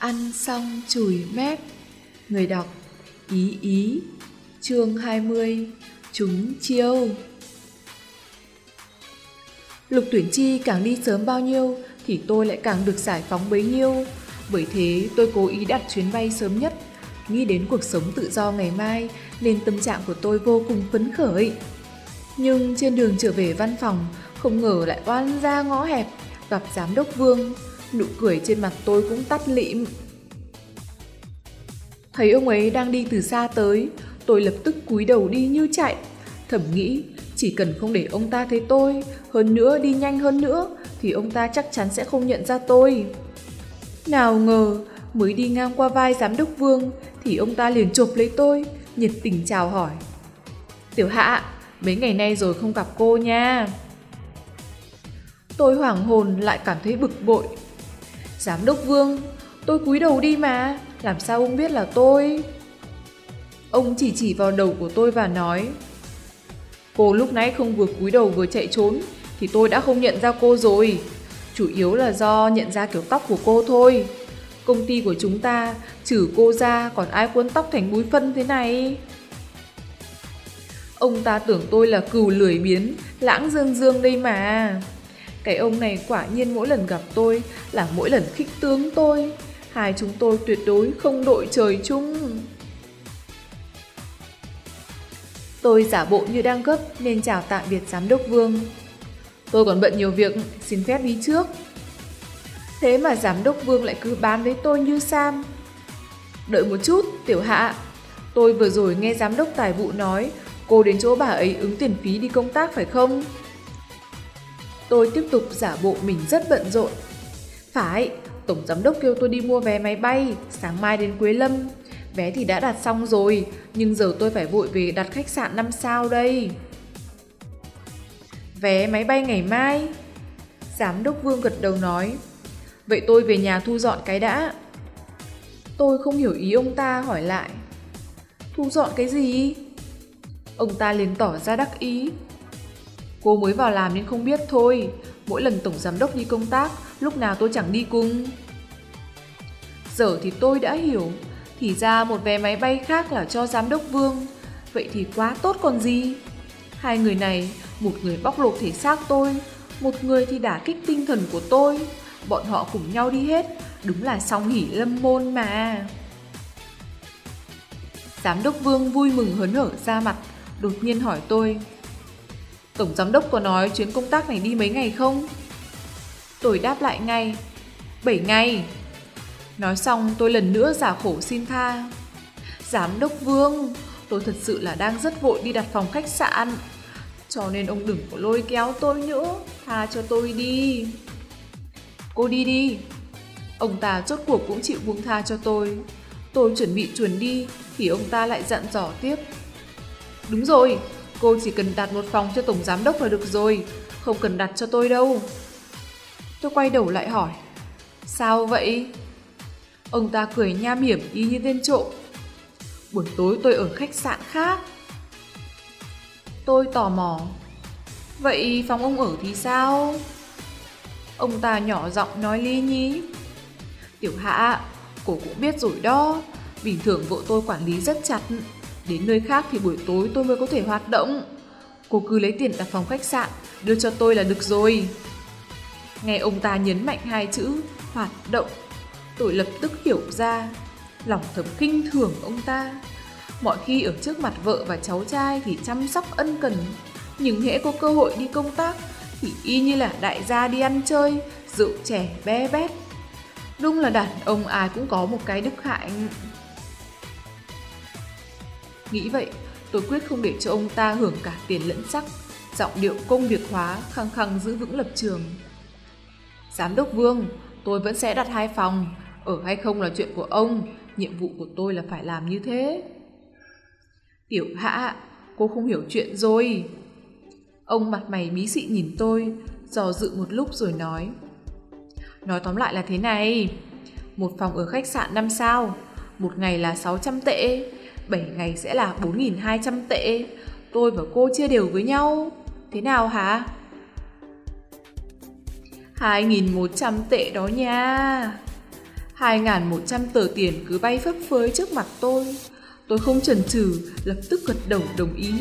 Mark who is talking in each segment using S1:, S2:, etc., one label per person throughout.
S1: Ăn xong chùi mép. Người đọc Ý Ý. Chương 20. Chúng chiêu. Lục Tuyển Chi càng đi sớm bao nhiêu thì tôi lại càng được giải phóng bấy nhiêu. Bởi thế tôi cố ý đặt chuyến bay sớm nhất, nghĩ đến cuộc sống tự do ngày mai nên tâm trạng của tôi vô cùng phấn khởi. Nhưng trên đường trở về văn phòng, không ngờ lại oan ra ngõ hẹp gặp giám đốc Vương. Nụ cười trên mặt tôi cũng tắt lịm. Thấy ông ấy đang đi từ xa tới, tôi lập tức cúi đầu đi như chạy, thầm nghĩ chỉ cần không để ông ta thấy tôi, hơn nữa đi nhanh hơn nữa thì ông ta chắc chắn sẽ không nhận ra tôi. Nào ngờ mới đi ngang qua vai giám đốc Vương thì ông ta liền chộp lấy tôi, nhiệt tình chào hỏi. Tiểu Hạ, mấy ngày nay rồi không gặp cô nha. Tôi hoảng hồn lại cảm thấy bực bội. Giám đốc Vương, tôi cúi đầu đi mà, làm sao ông biết là tôi? Ông chỉ vào đầu của tôi và nói, cô lúc nãy không vừa cúi đầu vừa chạy trốn thì tôi đã không nhận ra cô rồi. Chủ yếu là do nhận ra kiểu tóc của cô thôi. Công ty của chúng ta trừ cô ra còn ai quấn tóc thành búi phân thế này? Ông ta tưởng tôi là cừu lười biếng, lãng dương đây mà. Cái ông này quả nhiên mỗi lần gặp tôi là mỗi lần khích tướng tôi. Hai chúng tôi tuyệt đối không đội trời chung. Tôi giả bộ như đang gấp nên chào tạm biệt giám đốc Vương. Tôi còn bận nhiều việc, xin phép đi trước. Thế mà giám đốc Vương lại cứ bám lấy tôi như sam. Đợi một chút, Tiểu Hạ. Tôi vừa rồi nghe giám đốc tài vụ nói cô đến chỗ bà ấy ứng tiền phí đi công tác phải không? Tôi tiếp tục giả bộ mình rất bận rộn. Phải, tổng giám đốc kêu tôi đi mua vé máy bay, sáng mai đến Quế Lâm. Vé thì đã đặt xong rồi, nhưng giờ tôi phải vội về đặt khách sạn 5 sao đây. Vé máy bay ngày mai? Giám đốc Vương gật đầu nói. Vậy tôi về nhà thu dọn cái đã. Tôi không hiểu ý ông ta, hỏi lại. Thu dọn cái gì? Ông ta liền tỏ ra đắc ý. Cô mới vào làm nên không biết thôi. Mỗi lần tổng giám đốc đi công tác, lúc nào tôi chẳng đi cùng. Giờ thì tôi đã hiểu. Thì ra một vé máy bay khác là cho giám đốc Vương. Vậy thì quá tốt còn gì. Hai người này, một người bóc lột thể xác tôi, một người thì đả kích tinh thần của tôi. Bọn họ cùng nhau đi hết, đúng là song hỷ lâm môn mà. Giám đốc Vương vui mừng hớn hở ra mặt, đột nhiên hỏi tôi. Tổng giám đốc có nói chuyến công tác này đi mấy ngày không? Tôi đáp lại ngay. 7 ngày. Nói xong tôi lần nữa giả khổ xin tha. Giám đốc Vương, tôi thật sự là đang rất vội đi đặt phòng khách sạn, cho nên ông đừng có lôi kéo tôi nữa, tha cho tôi đi. Cô đi đi. Ông ta rốt cuộc cũng chịu buông tha cho tôi. Tôi chuẩn bị chuồn đi thì ông ta lại dặn dò tiếp. Đúng rồi, cô chỉ cần đặt một phòng cho tổng giám đốc là được rồi, không cần đặt cho tôi đâu. Tôi quay đầu lại hỏi. Sao vậy? Ông ta cười nham hiểm y như tên trộm. Buổi tối tôi ở khách sạn khác. Tôi tò mò. Vậy phòng ông ở thì sao? Ông ta nhỏ giọng nói lý nhí. Tiểu Hạ, cô cũng biết rồi đó, bình thường vợ tôi quản lý rất chặt. Đến nơi khác thì buổi tối tôi mới có thể hoạt động. Cô cứ lấy tiền đặt phòng khách sạn đưa cho tôi là được rồi. Nghe ông ta nhấn mạnh hai chữ hoạt động, tôi lập tức hiểu ra. Lòng thầm khinh thường ông ta. Mọi khi ở trước mặt vợ và cháu trai thì chăm sóc ân cần, nhưng hễ có cơ hội đi công tác thì y như là đại gia đi ăn chơi, rượu chè bé bét. Đúng là đàn ông ai cũng có một cái đức hạnh. Nghĩ vậy, tôi quyết không để cho ông ta hưởng cả tiền lẫn sắc, giọng điệu công việc hóa, khăng khăng giữ vững lập trường. Giám đốc Vương, tôi vẫn sẽ đặt 2 phòng, ở hay không là chuyện của ông, nhiệm vụ của tôi là phải làm như thế. Tiểu Hạ, cô không hiểu chuyện rồi. Ông mặt mày bí xị nhìn tôi, dò dự một lúc rồi nói. Nói tóm lại là thế này, một phòng ở khách sạn 5 sao, một ngày là 600 tệ, 7 ngày sẽ là 4.200 tệ. Tôi và cô chia đều với nhau. Thế nào hả? 2.100 tệ đó nha. 2.100 tờ tiền cứ bay phấp phới trước mặt tôi. Tôi không chần chừ, lập tức gật đầu đồng ý.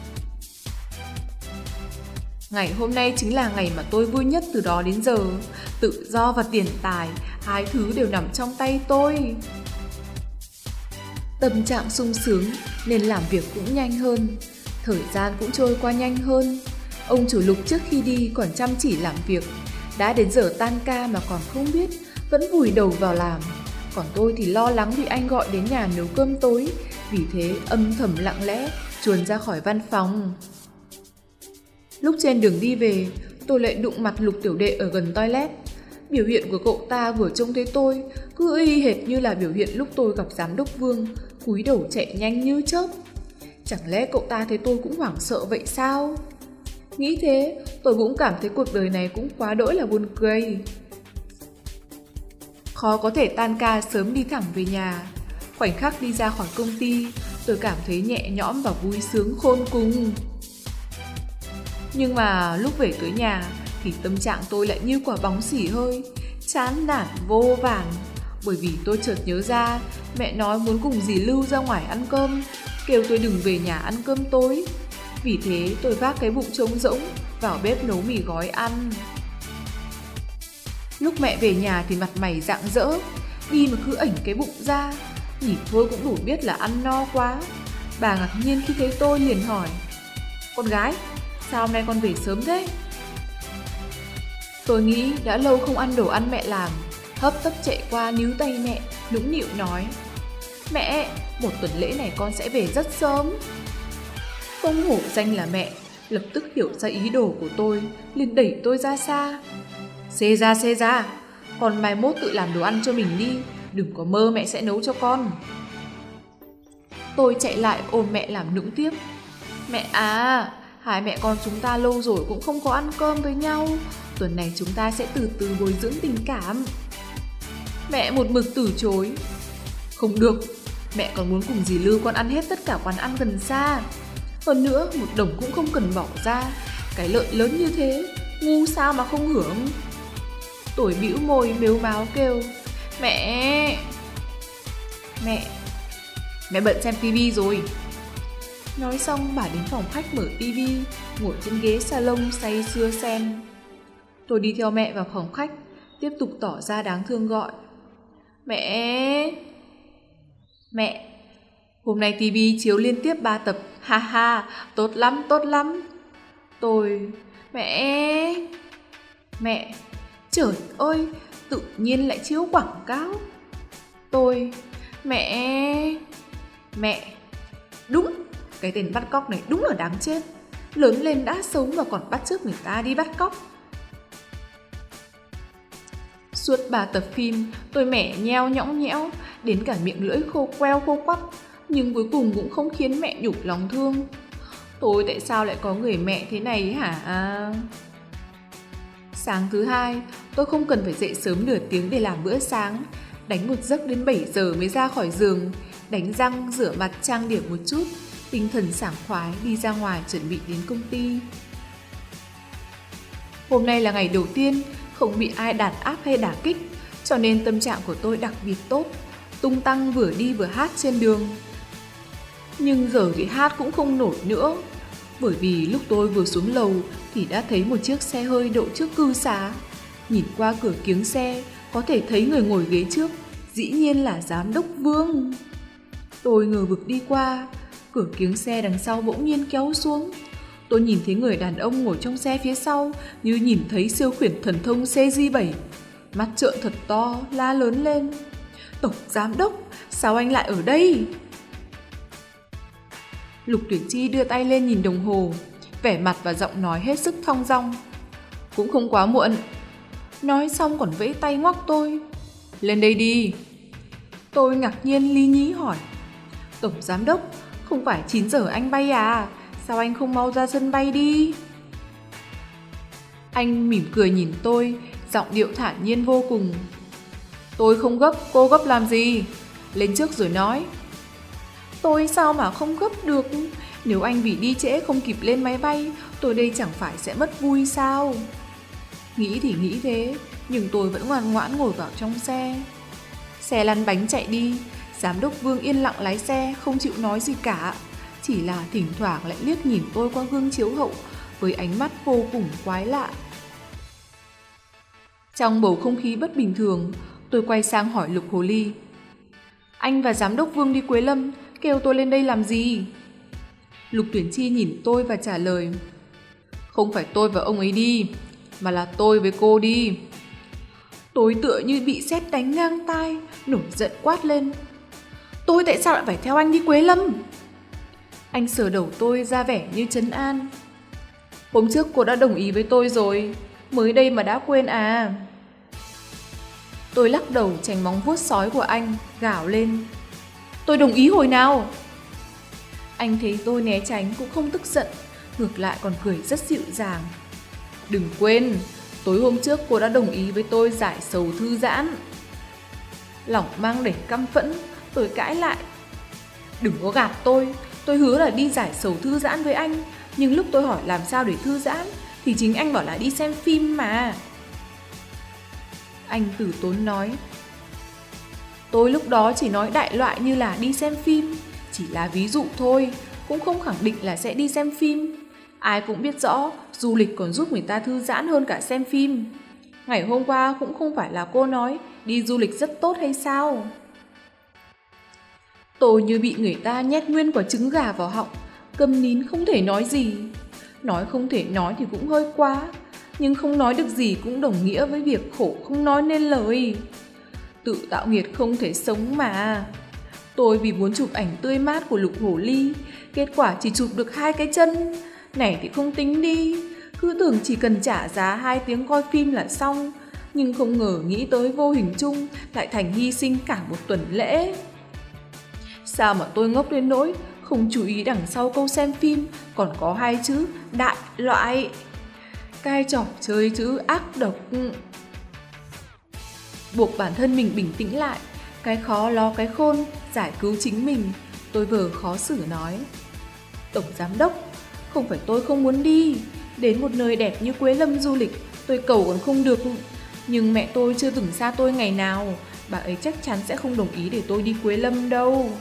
S1: Ngày hôm nay chính là ngày mà tôi vui nhất từ đó đến giờ. Tự do và tiền tài, hai thứ đều nằm trong tay tôi. Tâm trạng sung sướng nên làm việc cũng nhanh hơn, thời gian cũng trôi qua nhanh hơn. Ông chủ Lục trước khi đi còn chăm chỉ làm việc, đã đến giờ tan ca mà còn không biết, vẫn vùi đầu vào làm. Còn tôi thì lo lắng bị anh gọi đến nhà nấu cơm tối, vì thế âm thầm lặng lẽ chuồn ra khỏi văn phòng. Lúc trên đường đi về, tôi lại đụng mặt Lục tiểu đệ ở gần toilet. Biểu hiện của cậu ta vừa trông thấy tôi cứ y hệt như là biểu hiện lúc tôi gặp giám đốc Vương, cúi đầu chạy nhanh như chớp. Chẳng lẽ cậu ta thấy tôi cũng hoảng sợ vậy sao? Nghĩ thế, tôi cũng cảm thấy cuộc đời này cũng quá đỗi là buồn cười. Khó có thể tan ca sớm đi thẳng về nhà. Khoảnh khắc đi ra khỏi công ty, tôi cảm thấy nhẹ nhõm và vui sướng khôn cùng. Nhưng mà lúc về tới nhà thì tâm trạng tôi lại như quả bóng xỉ hơi, chán nản vô vàn. Bởi vì tôi chợt nhớ ra mẹ nói muốn cùng dì Lưu ra ngoài ăn cơm, kêu tôi đừng về nhà ăn cơm tối. Vì thế tôi vác cái bụng trống rỗng vào bếp nấu mì gói ăn. Lúc mẹ về nhà thì mặt mày rạng rỡ, đi mà cứ ảnh cái bụng ra, nhìn thôi cũng đủ biết là ăn no quá. Bà ngạc nhiên khi thấy tôi liền hỏi: "Con gái, sao hôm nay con về sớm thế?" Tôi nghĩ đã lâu không ăn đồ ăn mẹ làm, hấp tấp chạy qua níu tay mẹ, nũng nịu nói: "Mẹ, một tuần lễ này con sẽ về rất sớm." Không hổ danh là mẹ, lập tức hiểu ra ý đồ của tôi, liền đẩy tôi ra xa. Xê ra, con mai mốt tự làm đồ ăn cho mình đi, đừng có mơ mẹ sẽ nấu cho con." Tôi chạy lại ôm mẹ làm nũng tiếp: "Mẹ à, hai mẹ con chúng ta lâu rồi cũng không có ăn cơm với nhau, tuần này chúng ta sẽ từ từ bồi dưỡng tình cảm." Mẹ một mực từ chối: "Không được, mẹ còn muốn cùng dì Lưu con ăn hết tất cả quán ăn gần xa. Hơn nữa, một đồng cũng không cần bỏ ra, cái lợi lớn như thế, ngu sao mà không hưởng." Tôi bĩu môi mếu máo kêu: Mẹ bận xem tivi rồi." Nói xong bà đến phòng khách mở tivi, ngồi trên ghế salon say sưa xem. Tôi đi theo mẹ vào phòng khách, tiếp tục tỏ ra đáng thương gọi: Mẹ, hôm nay tivi chiếu liên tiếp 3 tập, ha ha, tốt lắm. Tôi: Mẹ, trời ơi, tự nhiên lại chiếu quảng cáo. Tôi: Mẹ, đúng, cái tên bắt cóc này đúng là đáng chết. Lớn lên đã sống mà còn bắt chước người ta đi bắt cóc. Suốt 3 tập phim, tôi mẻ nheo nhõng nhẽo, đến cả miệng lưỡi khô quắt, nhưng cuối cùng cũng không khiến mẹ nhục lòng thương. Tôi tại sao lại có người mẹ thế này hả? Sáng thứ hai, tôi không cần phải dậy sớm nửa tiếng để làm bữa sáng, đánh một giấc đến 7 giờ mới ra khỏi giường, đánh răng, rửa mặt, trang điểm một chút, tinh thần sảng khoái đi ra ngoài chuẩn bị đến công ty. Hôm nay là ngày đầu tiên, không bị ai đàn áp hay đả kích, cho nên tâm trạng của tôi đặc biệt tốt, tung tăng vừa đi vừa hát trên đường. Nhưng giờ thì hát cũng không nổi nữa, bởi vì lúc tôi vừa xuống lầu thì đã thấy một chiếc xe hơi đậu trước cư xá. Nhìn qua cửa kiếng xe, có thể thấy người ngồi ghế trước, dĩ nhiên là giám đốc Vương. Tôi ngờ vực đi qua, cửa kiếng xe đằng sau bỗng nhiên kéo xuống. Tôi nhìn thấy người đàn ông ngồi trong xe phía sau như nhìn thấy siêu khuyển thần thông CJ7. Mắt trợn thật to, la lớn lên: Tổng giám đốc, sao anh lại ở đây? Lục Tuyển Chi đưa tay lên nhìn đồng hồ, vẻ mặt và giọng nói hết sức thong dong: Cũng không quá muộn. Nói xong còn vẫy tay ngoắc tôi: Lên đây đi. Tôi ngạc nhiên lý nhí hỏi: Tổng giám đốc, không phải 9 giờ anh bay à? Sao anh không mau ra sân bay đi? Anh mỉm cười nhìn tôi, giọng điệu thản nhiên vô cùng: Tôi không gấp, cô gấp làm gì? Lên trước rồi nói. Tôi sao mà không gấp được? Nếu anh vì đi trễ không kịp lên máy bay, tôi đây chẳng phải sẽ mất vui sao? Nghĩ thì nghĩ thế, nhưng tôi vẫn ngoan ngoãn ngồi vào trong xe. Xe lăn bánh chạy đi, giám đốc Vương yên lặng lái xe, không chịu nói gì cả. Chỉ là thỉnh thoảng lại liếc nhìn tôi qua gương chiếu hậu với ánh mắt vô cùng quái lạ. Trong bầu không khí bất bình thường, tôi quay sang hỏi Lục Hồ Ly. Anh và giám đốc Vương đi Quế Lâm, kêu tôi lên đây làm gì? Lục Tuyển Chi nhìn tôi và trả lời. Không phải tôi và ông ấy đi, mà là tôi với cô đi. Tôi tựa như bị sét đánh ngang tai, nổi giận quát lên. Tôi tại sao lại phải theo anh đi Quế Lâm? Anh sờ đầu tôi ra vẻ như trấn an. Hôm trước cô đã đồng ý với tôi rồi, mới đây mà đã quên à? Tôi lắc đầu tránh móng vuốt sói của anh, gào lên. Tôi đồng ý hồi nào? Anh thấy tôi né tránh cũng không tức giận, ngược lại còn cười rất dịu dàng. Đừng quên, tối hôm trước cô đã đồng ý với tôi giải sầu thư giãn. Lòng mang đầy căm phẫn, tôi cãi lại. Đừng có gạt tôi hứa là đi giải sầu thư giãn với anh, nhưng lúc tôi hỏi làm sao để thư giãn thì chính anh bảo là đi xem phim mà. Anh từ tốn nói. Tôi lúc đó chỉ nói đại loại như là đi xem phim, chỉ là ví dụ thôi, cũng không khẳng định là sẽ đi xem phim. Ai cũng biết rõ, du lịch còn giúp người ta thư giãn hơn cả xem phim. Ngày hôm qua cũng không phải là cô nói đi du lịch rất tốt hay sao? Tôi như bị người ta nhét nguyên quả trứng gà vào họng, câm nín không thể nói gì. Nói không thể nói thì cũng hơi quá, nhưng không nói được gì cũng đồng nghĩa với việc khổ không nói nên lời. Tự tạo nghiệt không thể sống mà. Tôi vì muốn chụp ảnh tươi mát của Lục Hổ Ly, kết quả chỉ chụp được 2 cái chân. Này thì không tính đi, cứ tưởng chỉ cần trả giá 2 tiếng coi phim là xong, nhưng không ngờ nghĩ tới vô hình chung lại thành hy sinh cả một tuần lễ. Sao mà tôi ngốc đến nỗi không chú ý đằng sau câu xem phim còn có 2 chữ đại loại. Cai trò chơi chữ ác độc. Buộc bản thân mình bình tĩnh lại, cái khó lo cái khôn, giải cứu chính mình. Tôi vờ khó xử nói. Tổng giám đốc, không phải tôi không muốn đi. Đến một nơi đẹp như Quế Lâm du lịch, tôi cầu còn không được. Nhưng mẹ tôi chưa từng xa tôi ngày nào, bà ấy chắc chắn sẽ không đồng ý để tôi đi Quế Lâm đâu.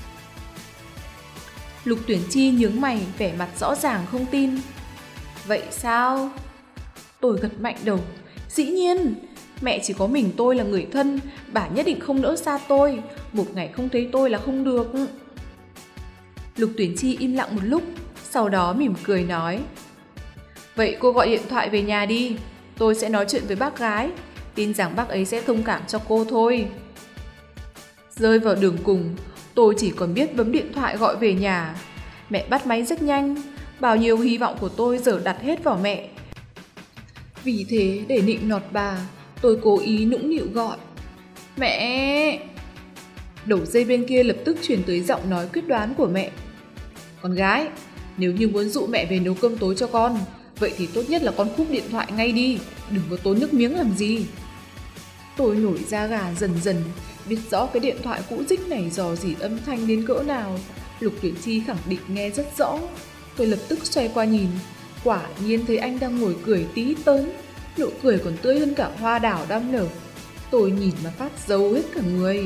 S1: Lục Tuyển Chi nhướng mày, vẻ mặt rõ ràng không tin. Vậy sao? Tôi gật mạnh đầu. Dĩ nhiên, mẹ chỉ có mình tôi là người thân, bà nhất định không nỡ xa tôi. Một ngày không thấy tôi là không được. Lục Tuyển Chi im lặng một lúc, sau đó mỉm cười nói. Vậy cô gọi điện thoại về nhà đi, tôi sẽ nói chuyện với bác gái, tin rằng bác ấy sẽ thông cảm cho cô thôi. Rơi vào đường cùng, tôi chỉ còn biết bấm điện thoại gọi về nhà. Mẹ bắt máy rất nhanh, bao nhiêu hy vọng của tôi giờ đặt hết vào mẹ. Vì thế để nịnh nọt bà, tôi cố ý nũng nịu gọi. Mẹ! Đầu dây bên kia lập tức truyền tới giọng nói quyết đoán của mẹ. Con gái, nếu như muốn dụ mẹ về nấu cơm tối cho con, vậy thì tốt nhất là con cúp điện thoại ngay đi, đừng có tốn nước miếng làm gì. Tôi nổi da gà dần dần, biết rõ cái điện thoại cũ rích này dò dỉ âm thanh đến cỡ nào. Lục Tuyển Chi khẳng định nghe rất rõ. Tôi lập tức xoay qua nhìn, quả nhiên thấy anh đang ngồi cười tí tớn, nụ cười còn tươi hơn cả hoa đào đang nở. Tôi nhìn mà phát râu hết cả người.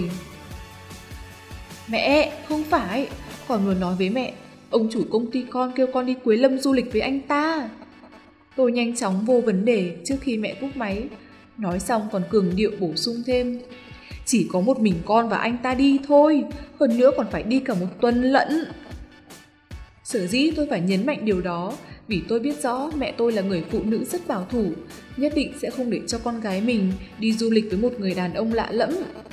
S1: Mẹ, không phải, con muốn nói với mẹ, ông chủ công ty con kêu con đi Quế Lâm du lịch với anh ta. Tôi nhanh chóng vô vấn đề trước khi mẹ cúp máy. Nói xong còn cường điệu bổ sung thêm. Chỉ có một mình con và anh ta đi thôi, hơn nữa còn phải đi cả một tuần lận. Sở dĩ tôi phải nhấn mạnh điều đó vì tôi biết rõ mẹ tôi là người phụ nữ rất bảo thủ, nhất định sẽ không để cho con gái mình đi du lịch với một người đàn ông lạ lẫm.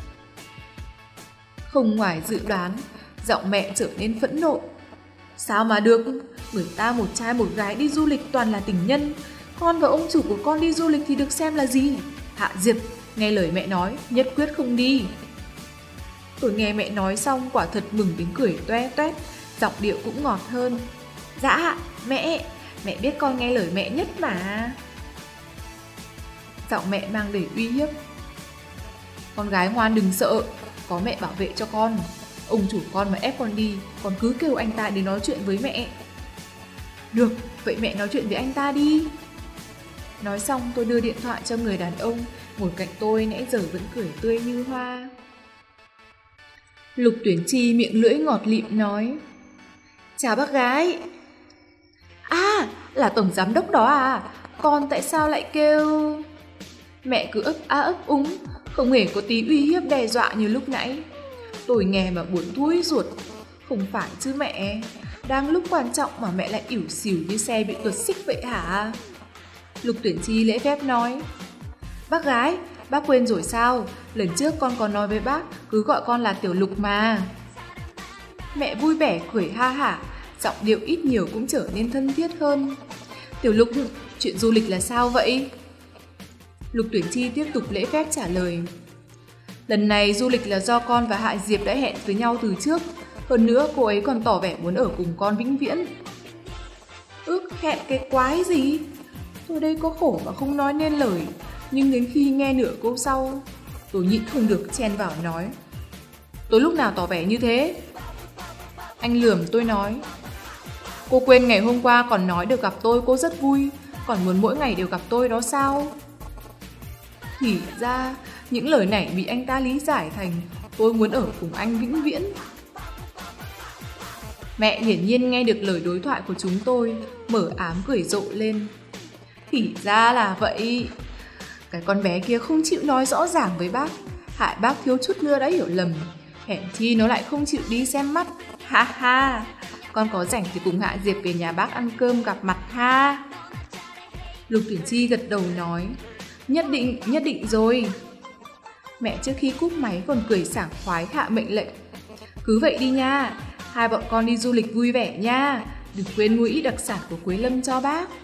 S1: Không ngoài dự đoán, giọng mẹ trở nên phẫn nộ. Sao mà được, người ta một trai một gái đi du lịch toàn là tình nhân, con và ông chủ của con đi du lịch thì được xem là gì? Hạ Diệp, nghe lời mẹ nói, nhất quyết không đi. Tôi nghe mẹ nói xong quả thật mừng đến cười toe toét, giọng điệu cũng ngọt hơn. Dạ, mẹ biết con nghe lời mẹ nhất mà. Giọng mẹ mang đầy uy hiếp. Con gái ngoan đừng sợ, có mẹ bảo vệ cho con. Ông chủ con mà ép con đi, con cứ kêu anh ta đến nói chuyện với mẹ. Được, vậy mẹ nói chuyện với anh ta đi. Nói xong tôi đưa điện thoại cho người đàn ông ngồi cạnh tôi nãy giờ vẫn cười tươi như hoa. Lục Tuyển Chi miệng lưỡi ngọt lịm nói: Chào bác gái. À, là tổng giám đốc đó à? Con tại sao lại kêu... Mẹ cứ ấp a ấp úng, không hề có tí uy hiếp đe dọa như lúc nãy. Tôi nghe mà buồn thui ruột. Không phải chứ mẹ, đang lúc quan trọng mà mẹ lại ỉu xìu như xe bị tuột xích vậy hả? Lục Tuyển Chi lễ phép nói: Bác gái, bác quên rồi sao? Lần trước con có nói với bác cứ gọi con là Tiểu Lục mà. Mẹ vui vẻ cười ha hả, giọng điệu ít nhiều cũng trở nên thân thiết hơn. Tiểu Lục, chuyện du lịch là sao vậy? Lục Tuyển Chi tiếp tục lễ phép trả lời: Lần này du lịch là do con và Hạ Diệp đã hẹn với nhau từ trước. Hơn nữa cô ấy còn tỏ vẻ muốn ở cùng con vĩnh viễn. Ước hẹn cái quái gì? Tôi đây có khổ mà không nói nên lời. Nhưng đến khi nghe nửa câu sau, tôi nhịn không được chen vào nói: Tôi lúc nào tỏ vẻ như thế? Anh lườm tôi nói: Cô quên ngày hôm qua còn nói được gặp tôi cô rất vui, còn muốn mỗi ngày đều gặp tôi đó sao? Thì ra những lời này bị anh ta lý giải thành tôi muốn ở cùng anh vĩnh viễn. Mẹ hiển nhiên nghe được lời đối thoại của chúng tôi, mở ám cười rộ lên. Thì ra là vậy. Cái con bé kia không chịu nói rõ ràng với bác, hại bác thiếu chút nữa đã hiểu lầm. Hèn chi nó lại không chịu đi xem mắt. Ha ha, con có rảnh thì cùng Hạ Diệp về nhà bác ăn cơm gặp mặt ha. Lục Tuyển Chi gật đầu nói: Nhất định rồi. Mẹ trước khi cúp máy còn cười sảng khoái hạ mệnh lệnh: Cứ vậy đi nha, hai bọn con đi du lịch vui vẻ nha, đừng quên mua ít đặc sản của Quế Lâm cho bác.